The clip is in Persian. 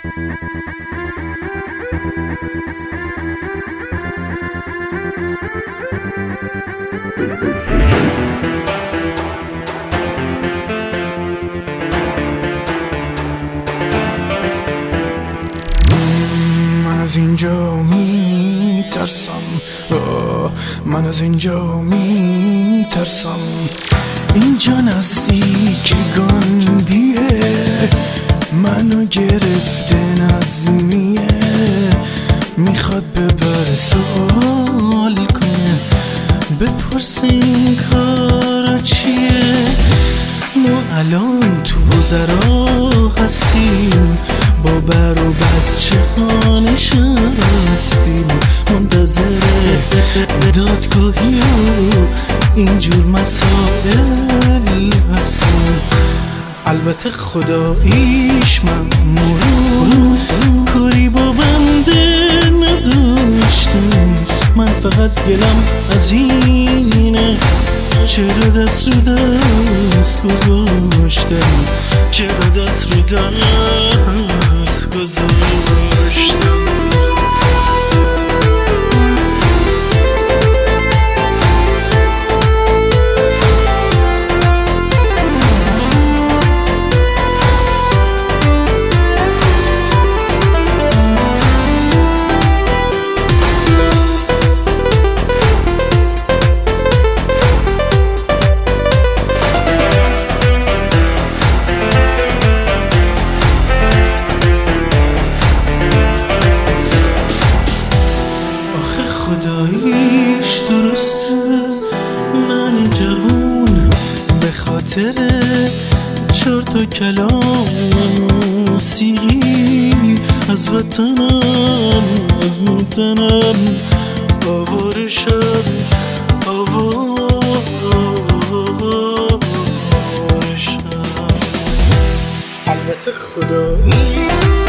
من از اینجا میترسم، من از اینجا میترسم. اینجا نزدیک گاندیه، منو گرفته نظمیه، میخواد ببره سوال کنه، بپرسه این کارا چیه. ما الان تو وزرا هستیم، با بر و بچه ها نشستیم، منتظر دادگاهی و اینجور مسائل هستیم. البته خداییش من مرور کاری با بنده نداشتم، من فقط گلم از اینه چرا دست رو دست گذاشتم، چرا دست رو دست گذاشتم. خداییش درسته من جوون به خاطر 4 تا کلام موسیقی از وطنم، از موطنم آواره شد، آواره شد. البته خداییش